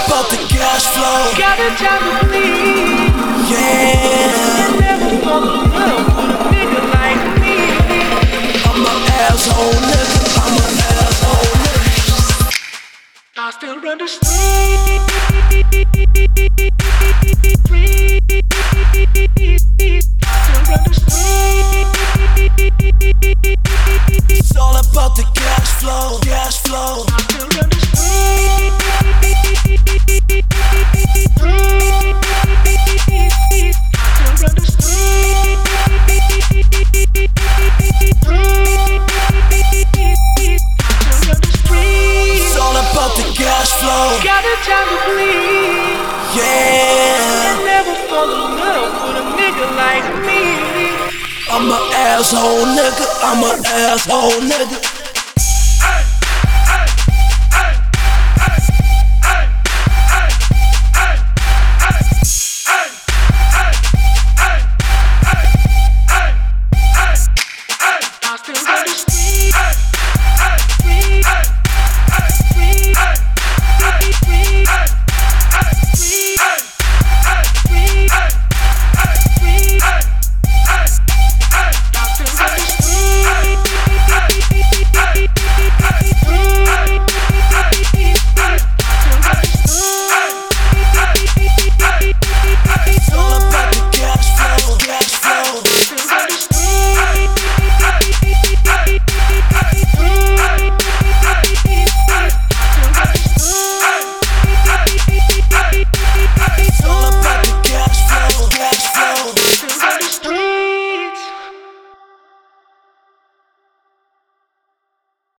about the cash flow. Got a job to bleed. Yeah. I never fall in love with a nigga like me. I'm an asshole nigga. I'm an asshole nigga. I still run the street. It's all about the cash flow. Cash flow. I still run the street. It's all about the cash flow. Got a job to bleed. Yeah. I never fall in love with a nigga like me. I'm an asshole nigga. I'm an asshole nigga.